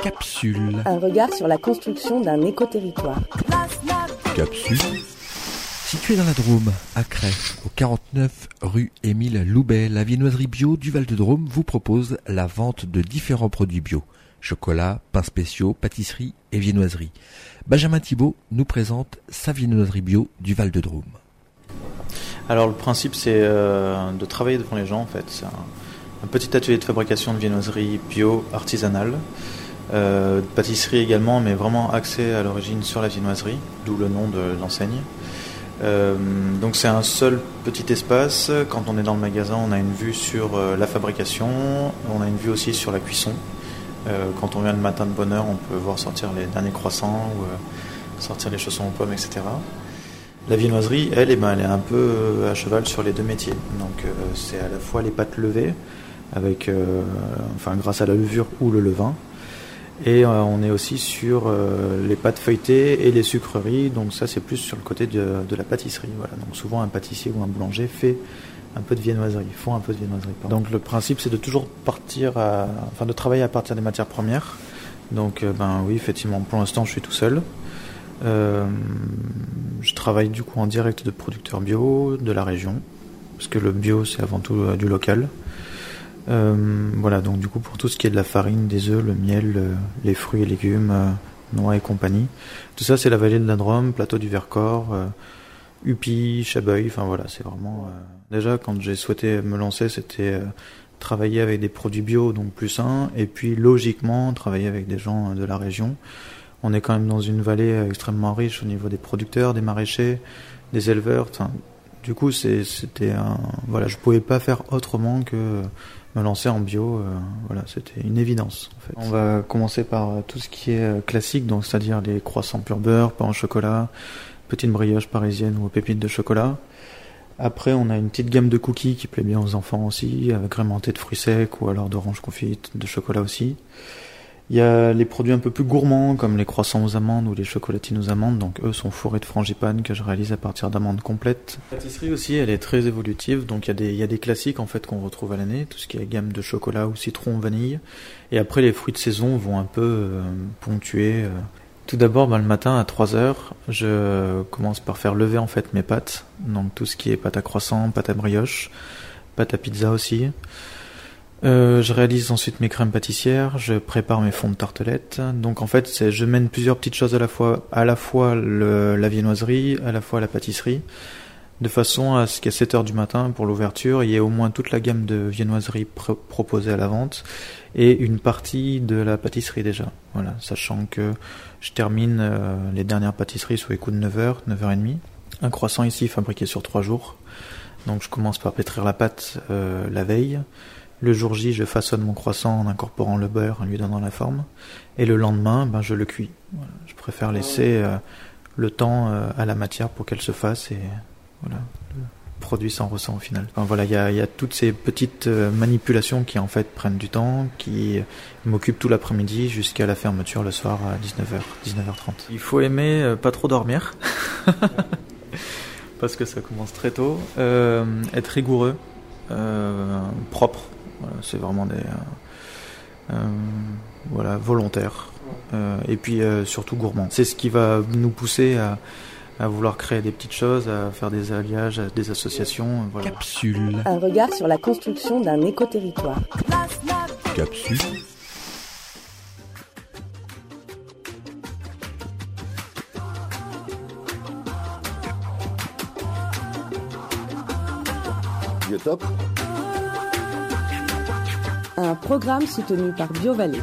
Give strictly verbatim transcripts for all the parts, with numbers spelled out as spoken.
Capsule. Un regard sur la construction d'un écoterritoire. Capsule. Située dans la Drôme, à Crest, au quarante-neuf rue Émile Loubet, la viennoiserie bio du Val-de-Drôme vous propose la vente de différents produits bio. Chocolat, pains spéciaux, pâtisserie et viennoiserie. Benjamin Thibault nous présente sa viennoiserie bio du Val-de-Drôme. Alors le principe c'est euh, de travailler devant les gens en fait. C'est un, un petit atelier de fabrication de viennoiserie bio artisanale, euh, de pâtisserie également, mais vraiment axé à l'origine sur la viennoiserie, d'où le nom de l'enseigne. Euh, donc c'est un seul petit espace. Quand on est dans le magasin, on a une vue sur euh, la fabrication, on a une vue aussi sur la cuisson. Euh, quand on vient le matin de bonne heure, on peut voir sortir les derniers croissants ou euh, sortir les chaussons aux pommes, et cetera. La viennoiserie, elle, eh ben, elle est un peu à cheval sur les deux métiers. Donc euh, c'est à la fois les pâtes levées, avec, euh, enfin grâce à la levure ou le levain. Et euh, on est aussi sur euh, les pâtes feuilletées et les sucreries, donc ça c'est plus sur le côté de, de la pâtisserie. Voilà. Donc souvent un pâtissier ou un boulanger fait un peu de viennoiserie, font un peu de viennoiserie. Pardon. Donc le principe c'est de toujours partir, à, enfin de travailler à partir des matières premières. Donc euh, ben oui effectivement pour l'instant je suis tout seul. Euh, je travaille du coup en direct de producteurs bio de la région, parce que le bio c'est avant tout euh, du local. Euh, voilà, donc du coup pour tout ce qui est de la farine, des œufs, le miel, euh, les fruits et légumes, euh, noix et compagnie, tout ça c'est la vallée de la Drôme, plateau du Vercors, euh, Upi, Chabeuil, enfin voilà, c'est vraiment... Euh... Déjà quand j'ai souhaité me lancer, c'était euh, travailler avec des produits bio, donc plus sains, et puis logiquement travailler avec des gens de la région. On est quand même dans une vallée extrêmement riche au niveau des producteurs, des maraîchers, des éleveurs, enfin, du coup c'est, c'était un... Voilà, je pouvais pas faire autrement que... me lancer en bio, euh, voilà, c'était une évidence en fait. On va commencer par tout ce qui est classique, donc c'est-à-dire les croissants pur beurre, pain au chocolat, petite brioche parisienne ou aux pépites de chocolat. Après, on a une petite gamme de cookies qui plaît bien aux enfants aussi, agrémentés de fruits secs ou alors d'oranges confites, de chocolat aussi. Il y a les produits un peu plus gourmands comme les croissants aux amandes ou les chocolatines aux amandes, donc eux sont fourrés de frangipane que je réalise à partir d'amandes complètes. La pâtisserie aussi, elle est très évolutive, donc il y a des, il y a des classiques en fait qu'on retrouve à l'année, tout ce qui est gamme de chocolat ou citron ou vanille. Et après les fruits de saison vont un peu euh, ponctuer. Euh. Tout d'abord, ben, le matin à trois heures, je commence par faire lever en fait mes pâtes, donc tout ce qui est pâte à croissant, pâte à brioche, pâte à pizza aussi. Euh, je réalise ensuite mes crèmes pâtissières, je prépare mes fonds de tartelettes. Donc en fait, c'est, je mène plusieurs petites choses à la fois, à la fois le, la viennoiserie, à la fois la pâtisserie, de façon à ce qu'à sept heures du matin, pour l'ouverture, il y ait au moins toute la gamme de viennoiserie pr- proposée à la vente et une partie de la pâtisserie déjà. Voilà, sachant que je termine euh, les dernières pâtisseries sous les coups de neuf heures, neuf heures trente. Un croissant ici fabriqué sur trois jours. Donc je commence par pétrir la pâte euh, la veille. Le jour J, je façonne mon croissant en incorporant le beurre, en lui donnant la forme. Et le lendemain, ben, je le cuis. Voilà. Je préfère laisser euh, le temps euh, à la matière pour qu'elle se fasse et voilà, le produit s'en ressent au final. Enfin, voilà, il y a, y a toutes ces petites euh, manipulations qui en fait prennent du temps, qui m'occupent tout l'après-midi jusqu'à la fermeture le soir à dix-neuf heures, dix-neuf heures trente. Il faut aimer euh, pas trop dormir, parce que ça commence très tôt. Euh, être rigoureux, euh, propre. Voilà, c'est vraiment des euh, euh, voilà, volontaires euh, et puis euh, surtout gourmands. C'est ce qui va nous pousser à, à vouloir créer des petites choses, à faire des alliages, des associations. Voilà. Capsule. Un regard sur la construction d'un écoterritoire. Capsule. Biotop. Un programme soutenu par BioVallée.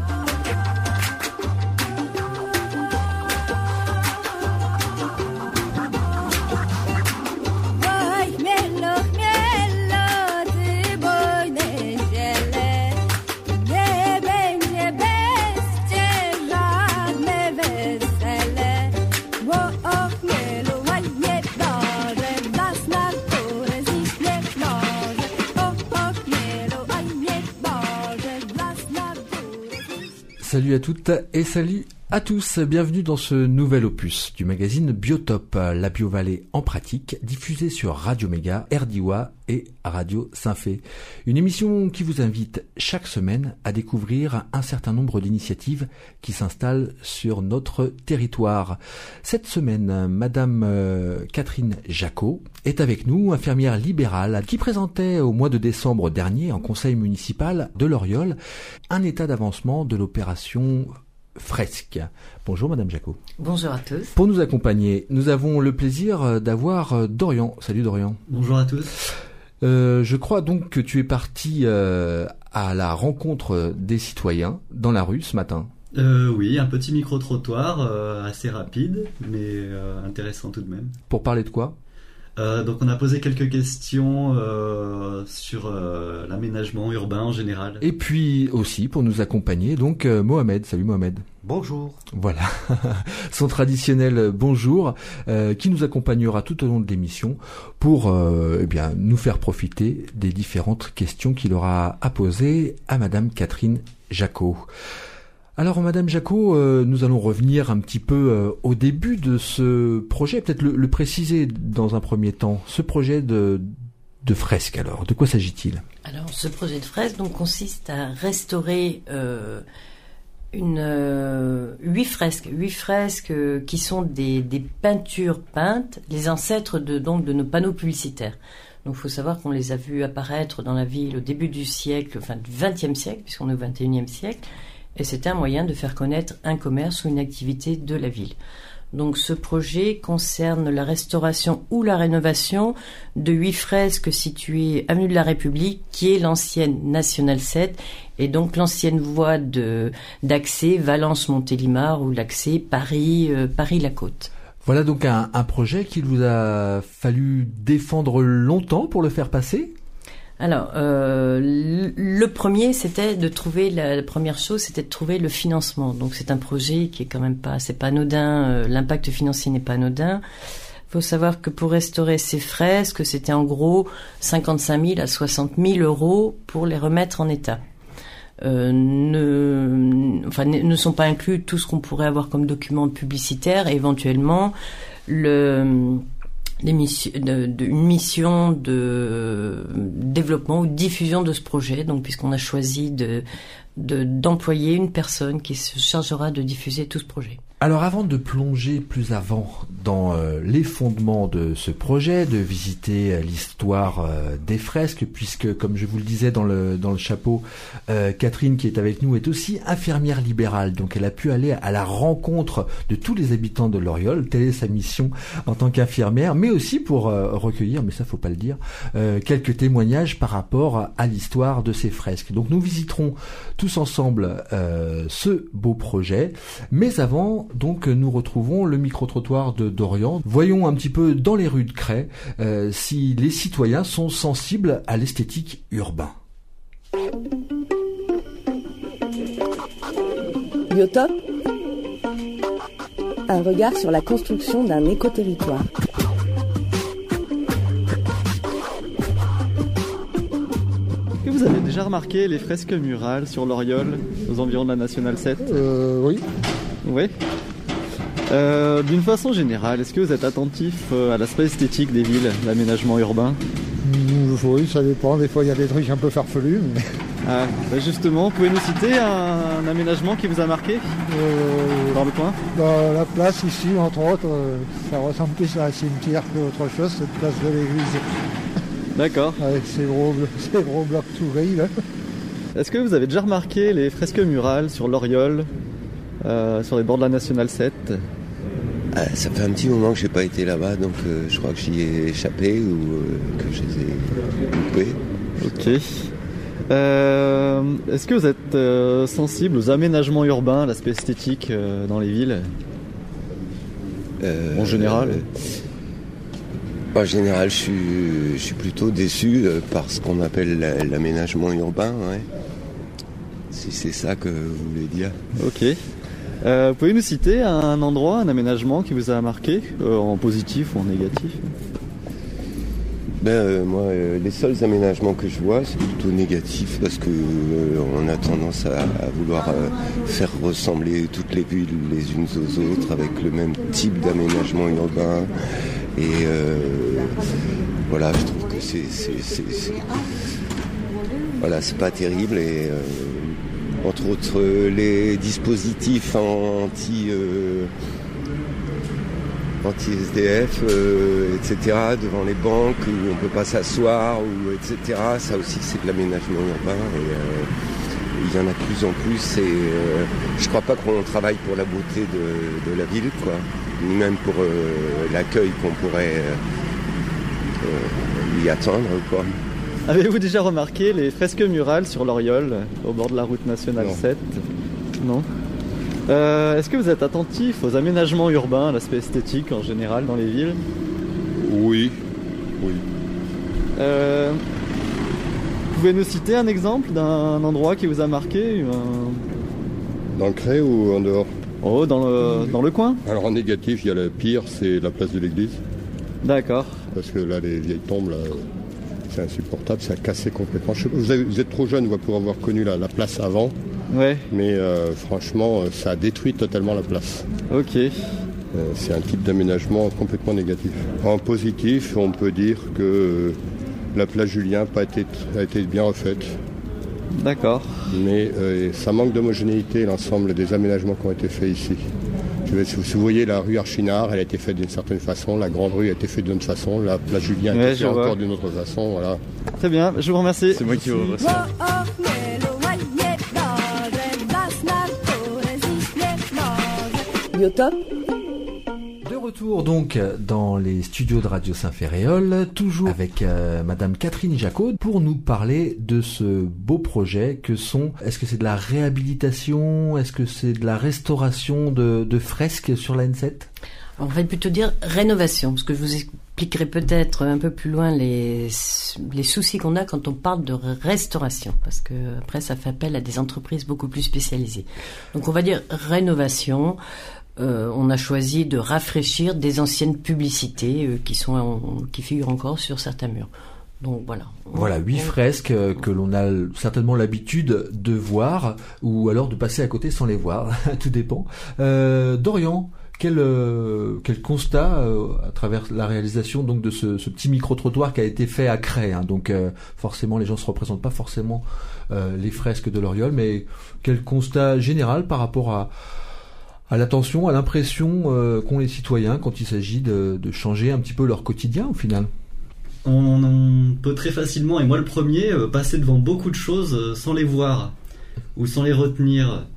Salut à toutes et salut À tous, bienvenue dans ce nouvel opus du magazine Biotop, la Bio-Vallée en pratique, diffusée sur Radio Méga, R D I W A et Radio Saint-Fé. Une émission qui vous invite chaque semaine à découvrir un certain nombre d'initiatives qui s'installent sur notre territoire. Cette semaine, Madame euh, Catherine Jacot est avec nous, infirmière libérale, qui présentait au mois de décembre dernier en conseil municipal de Loriol un état d'avancement de l'opération Fresque. Bonjour Madame Jacot. Bonjour à tous. Pour nous accompagner, nous avons le plaisir d'avoir Dorian. Salut Dorian. Bonjour à tous. Euh, je crois donc que tu es parti euh, à la rencontre des citoyens dans la rue ce matin. Euh, oui, un petit micro-trottoir euh, assez rapide, mais euh, intéressant tout de même. Pour parler de quoi ? Euh, donc on a posé quelques questions euh, sur euh, l'aménagement urbain en général. Et puis aussi pour nous accompagner, donc euh, Mohamed. Salut Mohamed. Bonjour. Voilà, son traditionnel bonjour euh, qui nous accompagnera tout au long de l'émission pour euh, eh bien nous faire profiter des différentes questions qu'il aura à poser à Madame Catherine Jacot. Alors Madame Jacot, euh, nous allons revenir un petit peu euh, au début de ce projet, peut-être le, le préciser dans un premier temps. Ce projet de, de fresque, alors, de quoi s'agit-il ? Alors ce projet de fresque donc, consiste à restaurer euh, une, euh, huit fresques, huit fresques euh, qui sont des, des peintures peintes, les ancêtres de, donc, de nos panneaux publicitaires. Donc il faut savoir qu'on les a vus apparaître dans la ville au début du siècle, enfin du vingtième siècle, puisqu'on est au vingt et unième siècle. Et c'était un moyen de faire connaître un commerce ou une activité de la ville. Donc ce projet concerne la restauration ou la rénovation de huit fresques situées avenue de la République, qui est l'ancienne Nationale sept, et donc l'ancienne voie de, d'accès Valence-Montélimar ou l'accès Paris, euh, Paris-la-Côte. Voilà donc un, un projet qu'il vous a fallu défendre longtemps pour le faire passer ? Alors, euh, le premier, c'était de trouver, la, la première chose, c'était de trouver le financement. Donc, c'est un projet qui est quand même pas, c'est pas anodin, euh, l'impact financier n'est pas anodin. Il faut savoir que pour restaurer ces fresques, c'était en gros cinquante-cinq mille à soixante mille euros pour les remettre en état. Euh, ne, enfin, ne, ne sont pas inclus tout ce qu'on pourrait avoir comme document publicitaire et éventuellement le... Missions, de, de, une mission de développement ou de diffusion de ce projet, donc puisqu'on a choisi de, de, d'employer une personne qui se chargera de diffuser tout ce projet. Alors avant de plonger plus avant dans euh, les fondements de ce projet, de visiter euh, l'histoire euh, des fresques, puisque comme je vous le disais dans le dans le chapeau, euh, Catherine qui est avec nous est aussi infirmière libérale, donc elle a pu aller à la rencontre de tous les habitants de Loriol, telle est sa mission en tant qu'infirmière, mais aussi pour euh, recueillir, mais ça faut pas le dire, euh, quelques témoignages par rapport à l'histoire de ces fresques. Donc nous visiterons tous ensemble euh, ce beau projet, mais avant donc nous retrouvons le micro-trottoir de Dorian. Voyons un petit peu dans les rues de Cray euh, si les citoyens sont sensibles à l'esthétique urbain. Biotop, un regard sur la construction d'un écoterritoire. Est-ce que vous avez déjà remarqué les fresques murales sur Loriol, aux environs de la Nationale sept ? Euh, oui. Oui. Euh, d'une façon générale, est-ce que vous êtes attentif à l'aspect esthétique des villes, l'aménagement urbain ? Mmh, oui, ça dépend. Des fois, il y a des trucs un peu farfelus. Mais... Ah, bah justement, pouvez nous citer un, un aménagement qui vous a marqué euh, dans le coin ? Bah, la place ici, entre autres, euh, ça ressemble plus à un cimetière qu'autre chose, cette place de l'église. D'accord. Avec ces gros, ces gros blocs tout gris, là. Est-ce que vous avez déjà remarqué les fresques murales sur Loriol, euh, sur les bords de la Nationale sept ? Ah, ça fait un petit moment que j'ai pas été là-bas, donc euh, je crois que j'y ai échappé ou euh, que je les ai loupés. Ok. Euh, est-ce que vous êtes euh, sensible aux aménagements urbains, à l'aspect esthétique euh, dans les villes ? euh, En général euh, En général, je suis, je suis plutôt déçu euh, par ce qu'on appelle la, l'aménagement urbain, ouais. Si c'est ça que vous voulez dire. Ok. Euh, vous pouvez nous citer un endroit, un aménagement qui vous a marqué, euh, en positif ou en négatif ? Ben, euh, moi, euh, les seuls aménagements que je vois, c'est plutôt négatif parce que euh, on a tendance à, à vouloir euh, faire ressembler toutes les villes les unes aux autres avec le même type d'aménagement urbain. Et euh, voilà, je trouve que c'est, c'est, c'est, c'est voilà, c'est pas terrible. Et euh, entre autres, les dispositifs anti euh, anti-S D F, euh, et cetera, devant les banques où on ne peut pas s'asseoir, ou, et cetera. Ça aussi, c'est de l'aménagement urbain. Et, euh, il y en a de plus en plus. Et euh, je ne crois pas qu'on travaille pour la beauté de, de la ville, quoi, ni même pour euh, l'accueil qu'on pourrait euh, euh, y attendre, quoi. Avez-vous déjà remarqué les fresques murales sur l'Oriole, au bord de la route nationale Non. sept ? Non. Euh, est-ce que vous êtes attentif aux aménagements urbains, à l'aspect esthétique en général dans les villes ? Oui, oui. Euh, vous pouvez nous citer un exemple d'un endroit qui vous a marqué un... Dans le Cré ou en dehors ? Oh, dans le, dans le coin ? Alors en négatif, il y a le pire, c'est la place de l'église. D'accord. Parce que là, les vieilles tombes, là, c'est insupportable, ça a cassé complètement. Je sais pas, vous, avez, vous êtes trop jeune pour avoir connu la, la place avant. Ouais. Mais euh, franchement, ça a détruit totalement la place. Ok. Euh, c'est un type d'aménagement complètement négatif. En positif, on peut dire que euh, la place Julien a été, a été bien refaite. D'accord. Mais euh, ça manque d'homogénéité, l'ensemble des aménagements qui ont été faits ici. Je vais, si vous voyez la rue Archinard, elle a été faite d'une certaine façon, la grande rue a été faite d'une façon, la place Julien a ouais, été faite encore d'une autre façon. Voilà. Très bien, je vous remercie. C'est moi qui vous remercie. Biotop. De retour donc dans les studios de Radio Saint-Ferréol, toujours avec euh, Madame Catherine Jacot pour nous parler de ce beau projet que sont, est-ce que c'est de la réhabilitation, est-ce que c'est de la restauration de, de fresques sur la N sept ? On va plutôt dire rénovation, parce que je vous expliquerai peut-être un peu plus loin les, les soucis qu'on a quand on parle de restauration, parce que après ça fait appel à des entreprises beaucoup plus spécialisées. Donc on va dire rénovation. Euh, on a choisi de rafraîchir des anciennes publicités euh, qui sont en, qui figurent encore sur certains murs. Donc voilà. Voilà, huit fresques euh, que l'on a certainement l'habitude de voir ou alors de passer à côté sans les voir, tout dépend. Euh, Dorian, quel euh, quel constat euh, à travers la réalisation donc de ce, ce petit micro-trottoir qui a été fait à Cray, hein, donc euh, forcément les gens se représentent pas forcément euh, les fresques de l'Oriole, mais quel constat général par rapport à à l'attention, à l'impression euh, qu'ont les citoyens quand il s'agit de, de changer un petit peu leur quotidien au final. On, on peut très facilement, et moi le premier, euh, passer devant beaucoup de choses euh, sans les voir ou sans les retenir.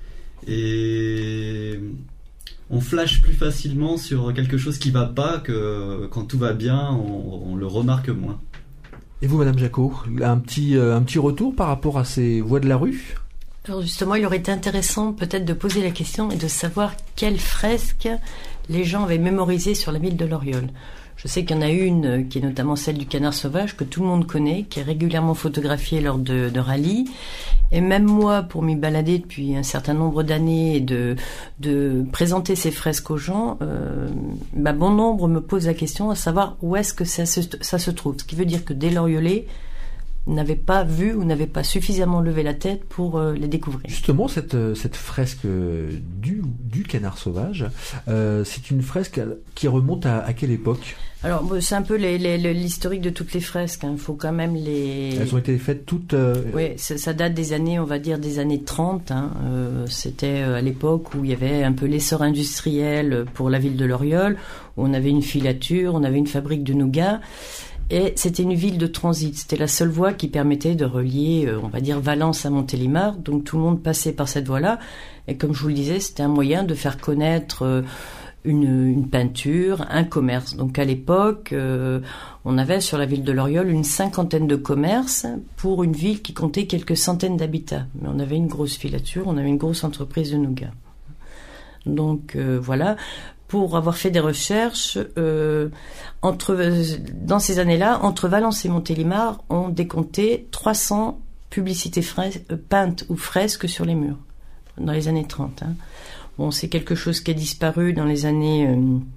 Et on flash plus facilement sur quelque chose qui va pas que quand tout va bien, on, on le remarque moins. Et vous, Madame Jacot, un petit, euh, un petit retour par rapport à ces voies de la rue ? Alors justement, il aurait été intéressant peut-être de poser la question et de savoir quelles fresques les gens avaient mémorisées sur la ville de l'Oriole. Je sais qu'il y en a une qui est notamment celle du canard sauvage que tout le monde connaît, qui est régulièrement photographiée lors de, de rallyes. Et même moi, pour m'y balader depuis un certain nombre d'années et de, de présenter ces fresques aux gens, euh, bah bon nombre me pose la question à savoir où est-ce que ça se, ça se trouve. Ce qui veut dire que des Loriolais n'avaient pas vu ou n'avaient pas suffisamment levé la tête pour euh, les découvrir. Justement, cette, cette fresque du, du canard sauvage, euh, c'est une fresque qui remonte à, à quelle époque ? Alors, c'est un peu les, les, l'historique de toutes les fresques. Il hein. faut quand même les... Elles ont été faites toutes... Euh... Oui, ça, ça date des années, on va dire, des années trente. Hein. Euh, c'était à l'époque où il y avait un peu l'essor industriel pour la ville de l'Oriole, où on avait une filature, on avait une fabrique de nougat. Et c'était une ville de transit. C'était la seule voie qui permettait de relier, euh, on va dire, Valence à Montélimar. Donc tout le monde passait par cette voie-là. Et comme je vous le disais, c'était un moyen de faire connaître euh, une, une peinture, un commerce. Donc à l'époque, euh, on avait sur la ville de l'Oriole une cinquantaine de commerces pour une ville qui comptait quelques centaines d'habitants. Mais on avait une grosse filature, on avait une grosse entreprise de nougat. Donc euh, voilà. Pour avoir fait des recherches, euh, entre, dans ces années-là, entre Valence et Montélimar, on décomptait trois cents publicités frais, euh, peintes ou fresques sur les murs, dans les années trente. Hein. Bon, c'est quelque chose qui a disparu dans les années euh,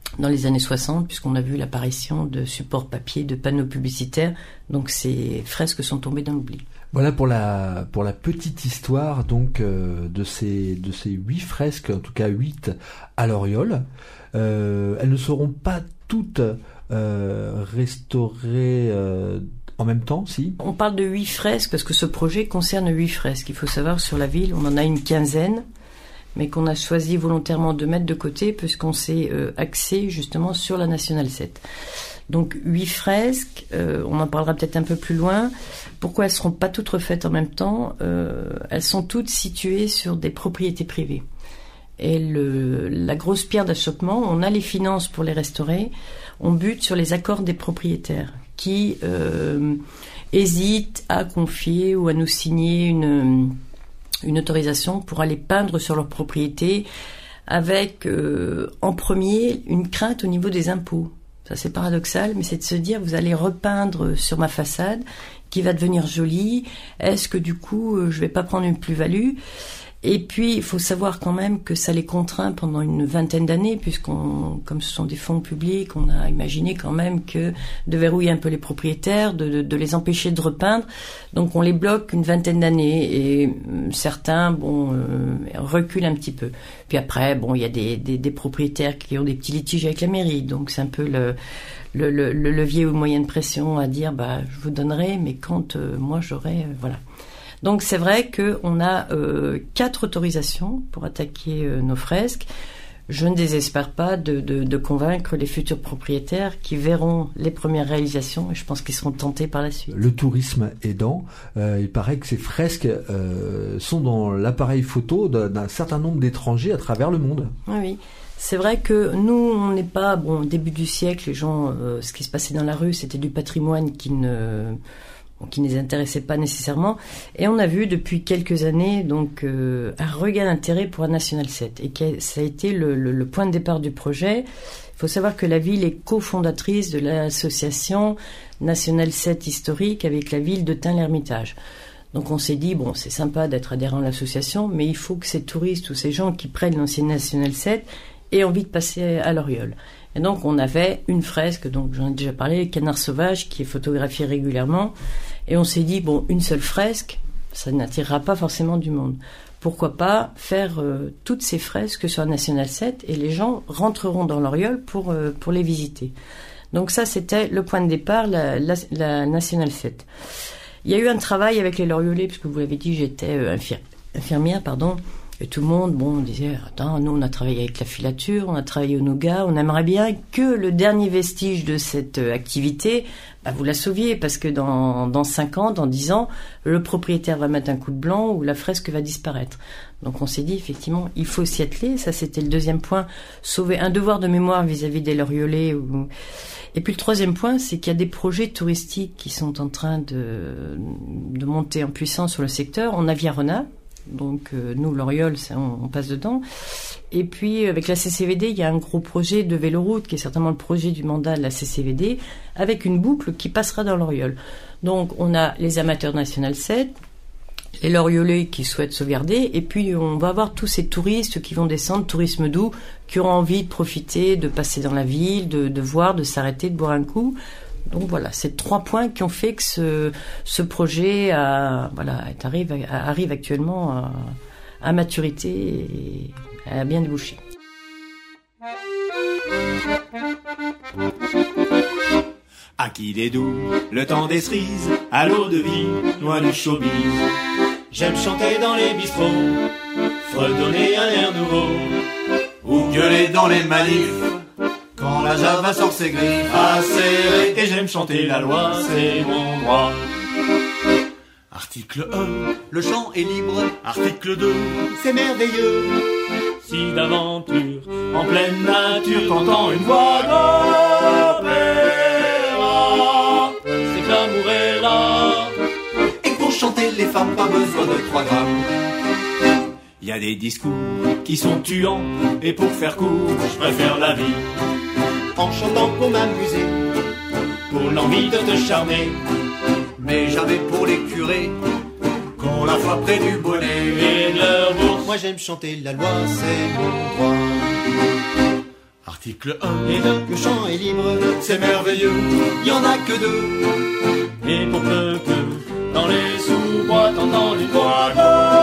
dans les années soixante, puisqu'on a vu l'apparition de supports papier, de panneaux publicitaires. Donc ces fresques sont tombées dans l'oubli. Voilà pour la pour la petite histoire donc euh, de ces de ces huit fresques, en tout cas huit à l'Oriole. Euh, elles ne seront pas toutes euh, restaurées euh, en même temps, si. On parle de huit fresques parce que ce projet concerne huit fresques. Il faut savoir, sur la ville, on en a une quinzaine, mais qu'on a choisi volontairement de mettre de côté puisqu'on s'est euh, axé justement sur la Nationale sept. Donc huit fresques, euh, on en parlera peut-être un peu plus loin. Pourquoi elles ne seront pas toutes refaites en même temps? euh, Elles sont toutes situées sur des propriétés privées. Et le, la grosse pierre d'achoppement, on a les finances pour les restaurer, on bute sur les accords des propriétaires qui euh, hésitent à confier ou à nous signer une, une autorisation pour aller peindre sur leur propriété avec euh, en premier une crainte au niveau des impôts. Ça c'est paradoxal, mais c'est de se dire vous allez repeindre sur ma façade qui va devenir jolie, est-ce que du coup euh, je vais pas prendre une plus-value? Et puis, il faut savoir quand même que ça les contraint pendant une vingtaine d'années, puisqu'on, comme ce sont des fonds publics, on a imaginé quand même que de verrouiller un peu les propriétaires, de, de, de les empêcher de repeindre. Donc, on les bloque une vingtaine d'années et euh, certains, bon, euh, reculent un petit peu. Puis après, bon, il y a des, des, des propriétaires qui ont des petits litiges avec la mairie, donc c'est un peu le, le, le, le levier ou moyen de pression à dire, bah, je vous donnerai, mais quand euh, moi j'aurai, euh, voilà. Donc c'est vrai qu'on a euh, quatre autorisations pour attaquer euh, nos fresques. Je ne désespère pas de, de, de convaincre les futurs propriétaires qui verront les premières réalisations et je pense qu'ils seront tentés par la suite. Le tourisme aidant, euh, il paraît que ces fresques euh, sont dans l'appareil photo d'un, d'un certain nombre d'étrangers à travers le monde. Oui, oui. C'est vrai que nous, on n'est pas... Bon, au début du siècle, les gens, euh, ce qui se passait dans la rue, c'était du patrimoine qui ne... qui ne les intéressait pas nécessairement. Et on a vu depuis quelques années donc euh, un regain d'intérêt pour la Nationale sept. Et que ça a été le, le, le point de départ du projet. Il faut savoir que la ville est cofondatrice de l'association Nationale sept historique avec la ville de Tain-l'Hermitage. Donc on s'est dit, bon, c'est sympa d'être adhérent à l'association, mais il faut que ces touristes ou ces gens qui prennent l'ancienne Nationale sept aient envie de passer à l'Oriole. Et donc on avait une fresque, donc j'en ai déjà parlé, Canard sauvage, qui est photographiée régulièrement. Et on s'est dit, bon, une seule fresque, ça n'attirera pas forcément du monde. Pourquoi pas faire euh, toutes ces fresques sur la Nationale sept et les gens rentreront dans l'Oriole pour, euh, pour les visiter. Donc ça, c'était le point de départ, la, la, la Nationale sept. Il y a eu un travail avec les Loriolais, puisque vous l'avez dit, j'étais euh, infir- infirmière, pardon. Et tout le monde, bon, on disait, attends, nous on a travaillé avec la filature, on a travaillé au nougat, on aimerait bien que le dernier vestige de cette euh, activité, bah, vous la sauviez, parce que dans, dans cinq ans, dans dix ans, le propriétaire va mettre un coup de blanc ou la fresque va disparaître. Donc on s'est dit, effectivement, il faut s'y atteler, ça c'était le deuxième point, sauver un devoir de mémoire vis-à-vis des Loriolais. Ou... Et puis le troisième point, c'est qu'il y a des projets touristiques qui sont en train de, de monter en puissance sur le secteur. On a Viarona. Donc euh, nous, l'Oriole, on, on passe dedans. Et puis avec la C C V D, il y a un gros projet de véloroute qui est certainement le projet du mandat de la C C V D, avec une boucle qui passera dans l'Oriole. Donc on a les amateurs de Nationale sept, les Loriolais qui souhaitent sauvegarder, et puis on va avoir tous ces touristes qui vont descendre, tourisme doux, qui auront envie de profiter, de passer dans la ville, de, de voir, de s'arrêter, de boire un coup. Donc voilà, c'est trois points qui ont fait que ce, ce projet a, voilà, arrive, arrive actuellement à, à maturité et a bien débouché. À qui il est doux, le temps des cerises, à l'eau de vie, loin du showbiz. J'aime chanter dans les bistrots, fredonner un air nouveau, ou gueuler dans les manifs. Quand la Java sort ses griffes acérées, et j'aime chanter la loi, c'est mon droit. Article un, le chant est libre. Article deux, c'est merveilleux. Si d'aventure, en pleine nature, t'entends une voix d'opéra, c'est que l'amour est là. Et pour chanter les femmes, pas besoin de trois grammes. Y a des discours qui sont tuants, et pour faire court, je préfère la vie. En chantant pour m'amuser, pour l'envie de te charmer, mais jamais pour les curés, qu'on la voit près du bonnet et de leur bourse. Moi j'aime chanter la loi, c'est mon droit. Article un et deux. Le champ est libre, c'est merveilleux, y en a que deux. Et pour peu que dans les sous-boîtes entendent une voix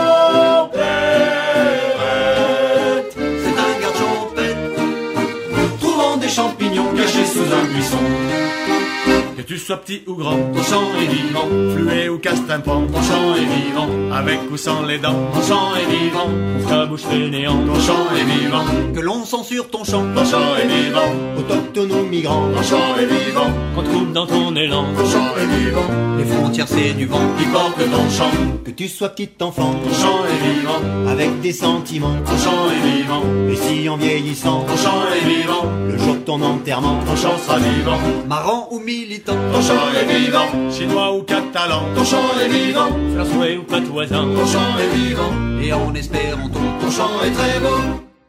complète, c'est un garde champêtre trouvant des champignons cachés sous un buisson. Que tu sois petit ou grand, ton champ est vivant. Fluet ou casse-tympan, ton champ est vivant. Avec ou sans les dents, ton champ est vivant. Ouvre ta bouche fainéant, ton champ est vivant. Que l'on censure ton champ, ton champ est vivant. Autochtone ou migrant, ton champ est vivant. Qu'on te coupe dans ton élan, ton champ est vivant. Les frontières c'est du vent qui porte ton champ. Que tu sois petit enfant, ton champ est vivant. Avec des sentiments, ton champ est vivant. Et si en vieillissant, ton champ est vivant. Le jour de ton enterrement, ton champ sera vivant. Marrant ou militant, ton champ est vivant. Chinois ou catalan, ton champ est vivant. Français ou patoisin, ton champ est vivant. Et en espérant ton, ton champ est très beau.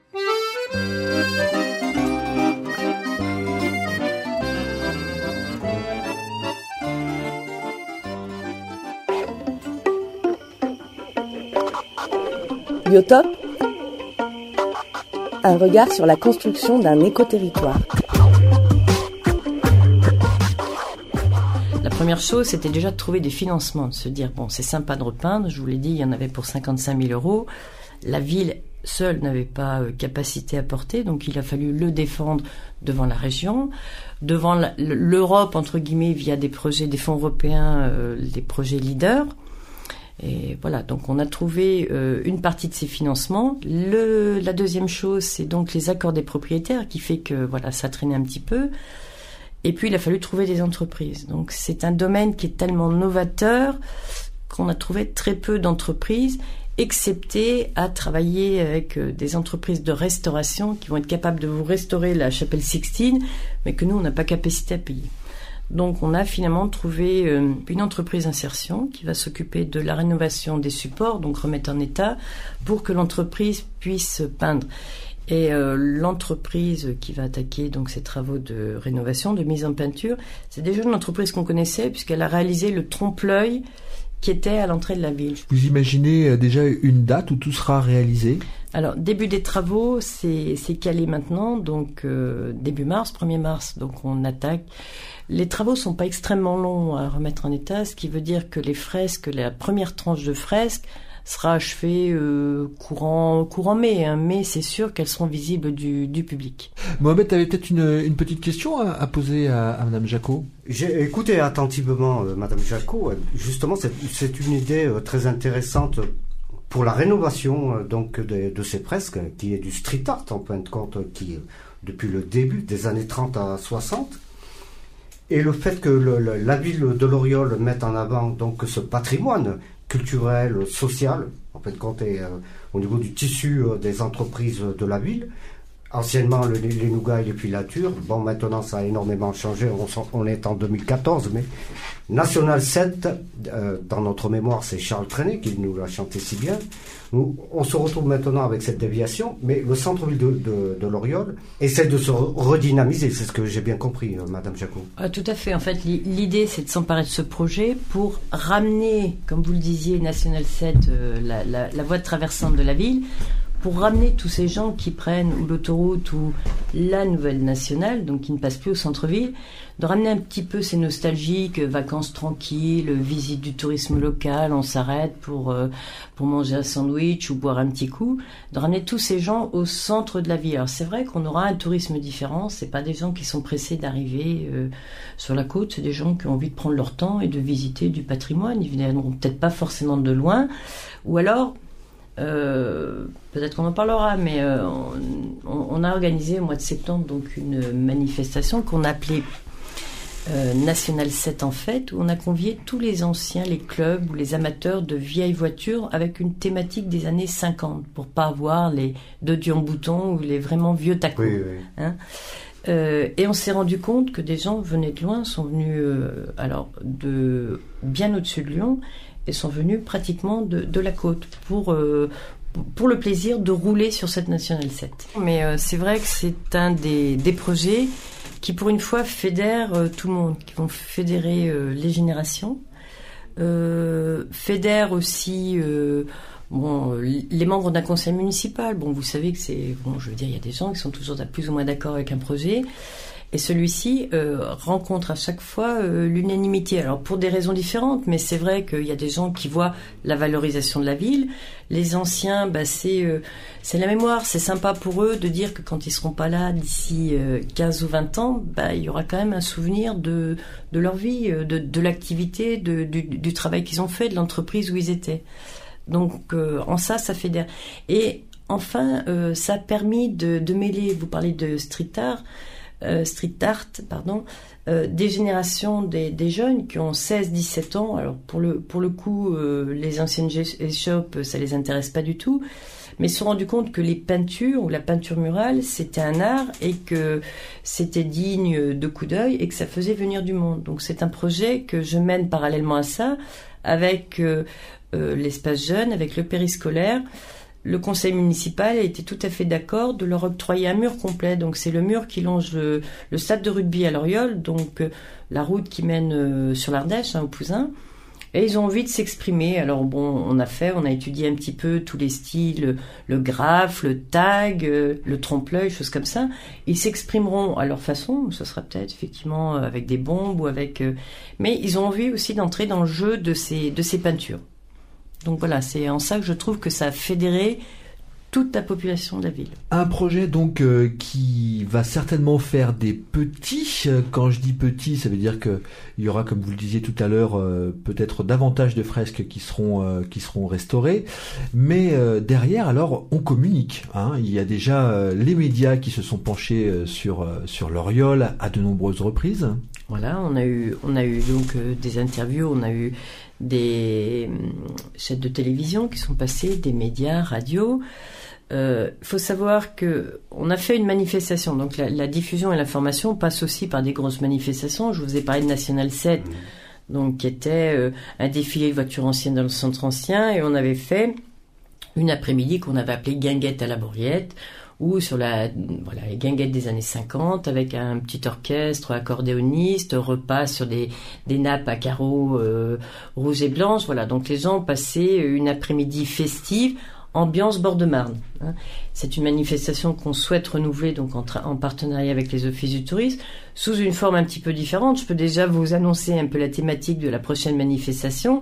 Biotope, un regard sur la construction d'un écoterritoire. La première chose, c'était déjà de trouver des financements, de se dire, bon, c'est sympa de repeindre, je vous l'ai dit, il y en avait pour cinquante-cinq mille euros. La ville seule n'avait pas euh, capacité à porter, donc il a fallu le défendre devant la région, devant la, l'Europe, entre guillemets, via des projets, des fonds européens, euh, des projets leaders. Et voilà, donc on a trouvé euh, une partie de ces financements. Le, la deuxième chose, c'est donc les accords des propriétaires qui fait que voilà, ça traînait un petit peu. Et puis il a fallu trouver des entreprises. Donc c'est un domaine qui est tellement novateur qu'on a trouvé très peu d'entreprises, excepté à travailler avec euh, des entreprises de restauration qui vont être capables de vous restaurer la chapelle Sixtine, mais que nous on n'a pas capacité à payer. Donc on a finalement trouvé euh, une entreprise insertion qui va s'occuper de la rénovation des supports, donc remettre en état, pour que l'entreprise puisse peindre. Et euh, l'entreprise qui va attaquer donc ces travaux de rénovation, de mise en peinture, c'est déjà une entreprise qu'on connaissait puisqu'elle a réalisé le trompe-l'œil qui était à l'entrée de la ville. Vous imaginez déjà une date où tout sera réalisé ? Alors, début des travaux, c'est, c'est calé maintenant, donc euh, début mars, premier mars, donc on attaque. Les travaux sont pas extrêmement longs à remettre en état, ce qui veut dire que les fresques, la première tranche de fresques sera achevée euh, courant, courant mai, hein, mais c'est sûr qu'elles seront visibles du, du public. Mohamed, tu avais peut-être une, une petite question à, à poser à, à Madame Jacot ? J'ai écouté attentivement euh, Madame Jacot. Justement, c'est, c'est une idée euh, très intéressante pour la rénovation euh, donc de, de ces fresques, qui est du street art en fin de compte, qui euh, depuis le début des années trente à soixante. Et le fait que le, le, la ville de Loriol mette en avant donc ce patrimoine culturel, social, en fin de compte, et, euh, au niveau du tissu euh, des entreprises de la ville. Anciennement, le, les nougats et les filatures. Bon, maintenant, ça a énormément changé. On, on est en deux mille quatorze, mais National sept, euh, dans notre mémoire, c'est Charles Trenet qui nous l'a chanté si bien. Nous, on se retrouve maintenant avec cette déviation, mais le centre-ville de, de, de Loriol essaie de se redynamiser. C'est ce que j'ai bien compris, euh, Madame Jacot. Ah, tout à fait. En fait, l'idée, c'est de s'emparer de ce projet pour ramener, comme vous le disiez, National sept, euh, la, la, la voie traversante de la ville, pour ramener tous ces gens qui prennent ou l'autoroute ou la nouvelle nationale, donc qui ne passent plus au centre-ville, de ramener un petit peu ces nostalgiques, vacances tranquilles, visite du tourisme local, on s'arrête pour, euh, pour manger un sandwich ou boire un petit coup, de ramener tous ces gens au centre de la ville. Alors c'est vrai qu'on aura un tourisme différent, c'est pas des gens qui sont pressés d'arriver euh, sur la côte, c'est des gens qui ont envie de prendre leur temps et de visiter du patrimoine, ils viendront peut-être pas forcément de loin, ou alors... Euh, peut-être qu'on en parlera, mais euh, on, on a organisé au mois de septembre donc une manifestation qu'on a appelée euh, National sept en fête, où on a convié tous les anciens, les clubs ou les amateurs de vieilles voitures avec une thématique des années cinquante, pour pas avoir les deux Dion Bouton ou les vraiment vieux tacos. Oui, oui. Hein. Euh, et on s'est rendu compte que des gens venaient de loin, sont venus euh, alors de bien au-dessus de Lyon, et sont venus pratiquement de, de la côte pour, euh, pour le plaisir de rouler sur cette National sept. Mais euh, c'est vrai que c'est un des, des projets qui, pour une fois, fédèrent euh, tout le monde, qui vont fédérer euh, les générations, euh, fédèrent aussi... Euh, bon, les membres d'un conseil municipal, bon, vous savez que c'est, bon, je veux dire, il y a des gens qui sont toujours plus ou moins d'accord avec un projet. Et celui-ci euh, rencontre à chaque fois euh, l'unanimité. Alors pour des raisons différentes, mais c'est vrai qu'il y a des gens qui voient la valorisation de la ville. Les anciens, bah, c'est euh, c'est la mémoire. C'est sympa pour eux de dire que quand ils seront pas là d'ici euh, quinze ou vingt ans, bah, il y aura quand même un souvenir de de leur vie, de, de l'activité, de, du, du travail qu'ils ont fait, de l'entreprise où ils étaient. Donc euh, en ça, ça fédère. Et enfin, euh, ça a permis de, de mêler. Vous parlez de street art. Euh, street art, pardon, euh, des générations des, des jeunes qui ont seize dix-sept ans. Alors pour le, pour le coup, euh, les anciennes échoppes, ça les intéresse pas du tout, mais ils se sont rendus compte que les peintures ou la peinture murale, c'était un art et que c'était digne de coup d'œil et que ça faisait venir du monde. Donc c'est un projet que je mène parallèlement à ça, avec euh, euh, l'espace jeune, avec le périscolaire. Le conseil municipal a été tout à fait d'accord de leur octroyer un mur complet. Donc c'est le mur qui longe le, le stade de rugby à Loriol, donc euh, la route qui mène euh, sur l'Ardèche, hein, au Pouzin. Et ils ont envie de s'exprimer. Alors bon, on a fait, on a étudié un petit peu tous les styles, le graphe, le tag, euh, le trompe-l'œil, choses comme ça. Ils s'exprimeront à leur façon. Ce sera peut-être effectivement avec des bombes ou avec. Euh, mais ils ont envie aussi d'entrer dans le jeu de ces de ces peintures. Donc voilà, c'est en ça que je trouve que ça a fédéré toute la population de la ville. Un projet donc euh, qui va certainement faire des petits. Quand je dis petits, ça veut dire que il y aura, comme vous le disiez tout à l'heure, euh, peut-être davantage de fresques qui seront euh, qui seront restaurées. Mais euh, derrière, alors, on communique. Hein. Il y a déjà euh, les médias qui se sont penchés euh, sur euh, sur Loriol à de nombreuses reprises. Voilà, on a eu on a eu donc euh, des interviews, on a eu des chaînes de télévision qui sont passées, des médias, radio. Il euh, faut savoir que on a fait une manifestation, donc la, la diffusion et l'information passe aussi par des grosses manifestations. Je vous ai parlé de National sept, donc qui était euh, un défilé de voitures anciennes dans le centre ancien, et on avait fait une après-midi qu'on avait appelée Guinguette à la Bourriette, ou sur la, voilà, les guinguettes des années cinquante, avec un petit orchestre accordéoniste, repas sur des, des nappes à carreaux euh, rouges et blanches. Voilà, donc les gens ont passé une après-midi festive, ambiance bord de Marne. Hein. C'est une manifestation qu'on souhaite renouveler donc en, tra- en partenariat avec les offices du tourisme, sous une forme un petit peu différente. Je peux déjà vous annoncer un peu la thématique de la prochaine manifestation.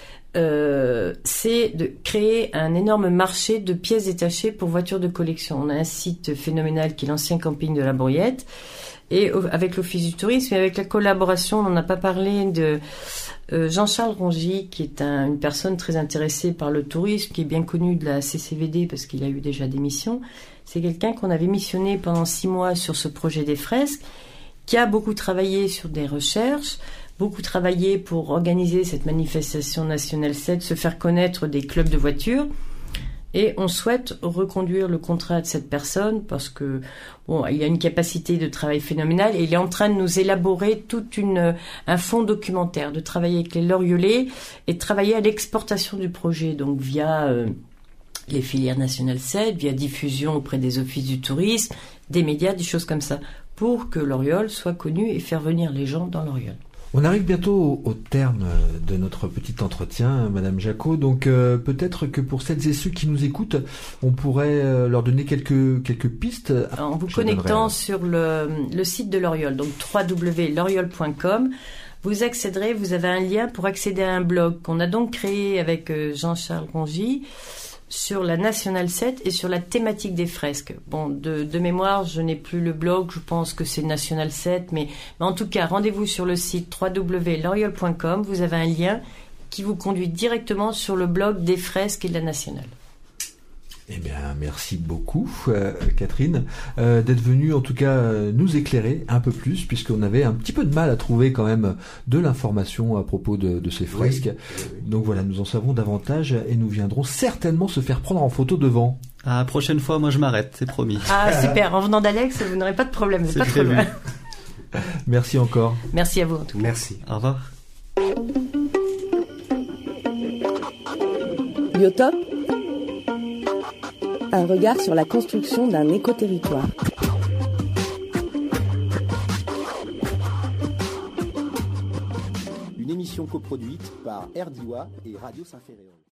Euh, c'est de créer un énorme marché de pièces détachées pour voitures de collection. On a un site phénoménal qui est l'ancien camping de la Bourriette, et avec l'Office du tourisme et avec la collaboration, on n'en a pas parlé, de euh, Jean-Charles Rongy, qui est un, une personne très intéressée par le tourisme, qui est bien connu de la C C V D parce qu'il a eu déjà des missions. C'est quelqu'un qu'on avait missionné pendant six mois sur ce projet des fresques, qui a beaucoup travaillé sur des recherches, beaucoup travaillé pour organiser cette manifestation nationale sept, se faire connaître des clubs de voitures. Et on souhaite reconduire le contrat de cette personne parce que bon, il a une capacité de travail phénoménale et il est en train de nous élaborer toute une un fonds documentaire, de travailler avec les Loriolais et de travailler à l'exportation du projet, donc via euh, les filières nationales sept, via diffusion auprès des offices du tourisme, des médias, des choses comme ça, pour que Loriol soit connu et faire venir les gens dans Loriol. On arrive bientôt au, au terme de notre petit entretien, Madame Jacot. Donc euh, peut-être que pour celles et ceux qui nous écoutent, on pourrait euh, leur donner quelques quelques pistes. En vous Je connectant donnerai... sur le, le site de Loriol, donc w w w point loriol point com, vous accéderez, vous avez un lien pour accéder à un blog qu'on a donc créé avec euh, Jean-Charles Rongy sur la Nationale sept et sur la thématique des fresques. Bon, de, de mémoire, je n'ai plus le blog, je pense que c'est Nationale sept, mais, mais en tout cas, rendez-vous sur le site w w w point loriol point com, vous avez un lien qui vous conduit directement sur le blog des fresques et de la Nationale. Eh bien, merci beaucoup, euh, Catherine, euh, d'être venue en tout cas euh, nous éclairer un peu plus, puisqu'on avait un petit peu de mal à trouver quand même de l'information à propos de, de ces fresques. Oui, oui, oui. Donc voilà, nous en savons davantage et nous viendrons certainement se faire prendre en photo devant. Ah, prochaine fois, moi je m'arrête, c'est promis. Ah, super, en venant d'Alex, vous n'aurez pas de problème, c'est, c'est pas trop loin. Merci encore. Merci à vous en tout cas. Merci. Au revoir. Biotop, un regard sur la construction d'un écoterritoire. Une émission coproduite par R D I W A et Radio Saint-Féréol.